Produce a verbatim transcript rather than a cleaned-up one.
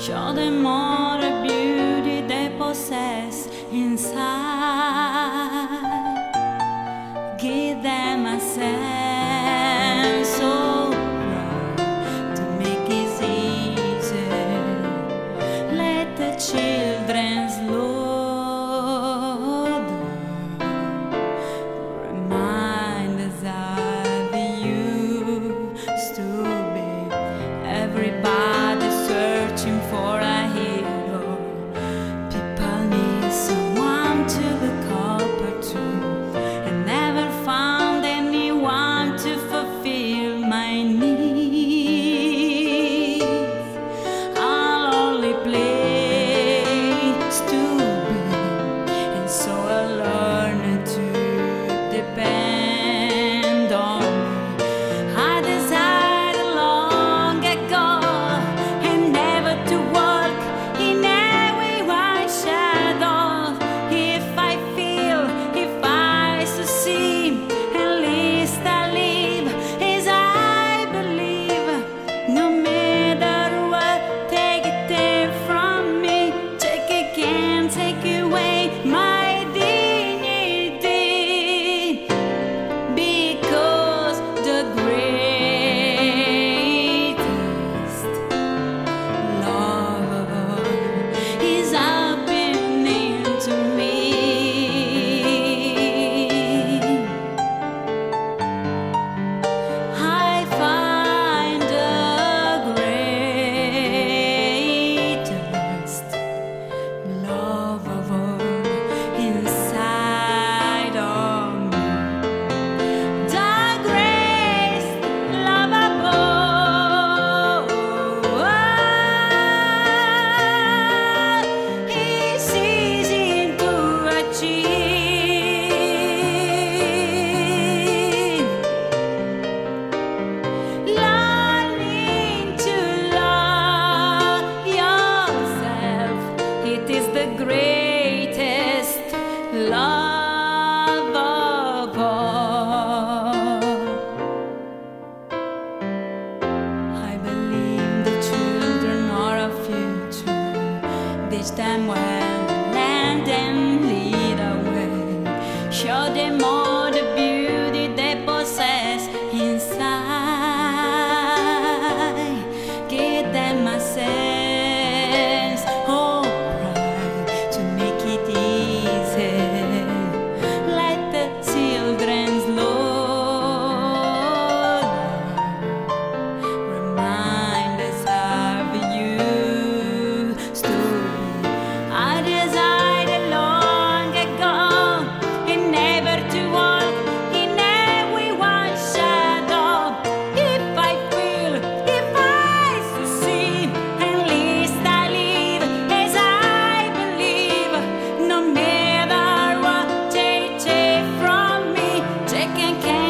show them all the beauty they possess inside. Give them a sense of pride to make it easy. Let the children slow down. Remind us of used to be. Everybody searching for a hero. People need someone to look up to, and never found anyone to fulfill my needs. I'll only place to be, and so I learned to depend on me. I decided long ago and never to walk in everyone's shadow. If I feel, if I succeed, at least I live as I believe. No matter what, take it there from me. Take it, can't take away my dignity, because the greatest love of all is happening to me. I find the greatest love of all inside of me. The greatest love of all is easy to achieve. Learning to love yourself, it is the greatest love of all. I believe the children are our future. Teach them well, land and lead away. Show them all the beauty they possess inside. Give them a sense of pride to make it easy. Let the children slow down. Remind us of used to be. I decided long ago and never to walk in everyone's shadow. If I feel, if I succeed, at least I live as I believe. No matter what they take from me, they can